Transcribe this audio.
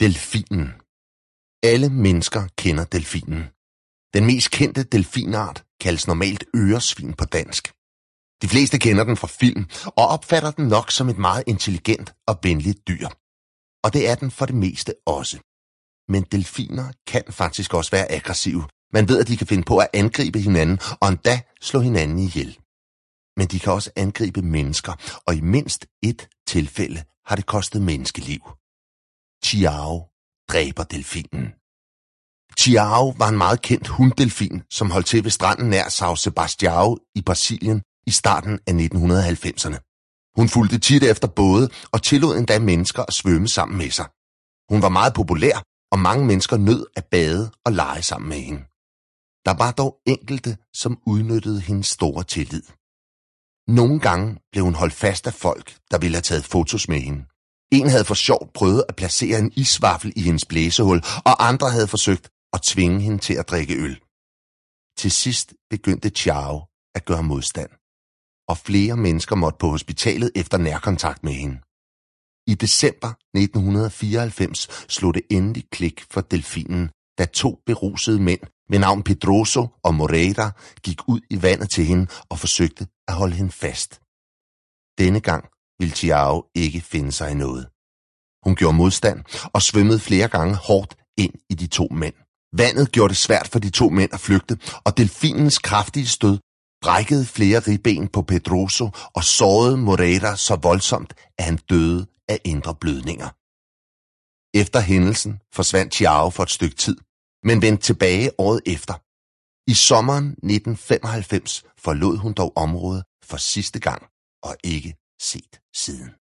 Delfinen. Alle mennesker kender delfinen. Den mest kendte delfinart kaldes normalt øresvin på dansk. De fleste kender den fra film og opfatter den nok som et meget intelligent og venligt dyr. Og det er den for det meste også. Men delfiner kan faktisk også være aggressive. Man ved, at de kan finde på at angribe hinanden og endda slå hinanden ihjel. Men de kan også angribe mennesker, og i mindst et tilfælde har det kostet menneskeliv. Chiao dræber delfinen. Chiao var en meget kendt hunddelfin, som holdt til ved stranden nær São Sebastião i Brasilien i starten af 1990'erne. Hun fulgte tit efter både og tillod endda mennesker at svømme sammen med sig. Hun var meget populær, og mange mennesker nød at bade og lege sammen med hende. Der var dog enkelte, som udnyttede hendes store tillid. Nogle gange blev hun holdt fast af folk, der ville have taget fotos med hende. En havde for sjovt prøvet at placere en isvaffel i hendes blæsehul, og andre havde forsøgt at tvinge hende til at drikke øl. Til sidst begyndte Chiao at gøre modstand, og flere mennesker måtte på hospitalet efter nærkontakt med hende. I december 1994 slog det endelig klik for delfinen, da 2 berusede mænd ved navn Pedroso og Moreira gik ud i vandet til hende og forsøgte at holde hende fast. Denne gang ville Chiao ikke finde sig i noget. Hun gjorde modstand og svømmede flere gange hårdt ind i de 2 mænd. Vandet gjorde det svært for de 2 mænd at flygte, og delfinens kraftige stød brækkede flere ribben på Pedroso og sårede Moreira så voldsomt, at han døde af indre blødninger. Efter hændelsen forsvandt Chiao for et stykke tid, men vendte tilbage året efter. I sommeren 1995 forlod hun dog området for sidste gang og ikke set siden.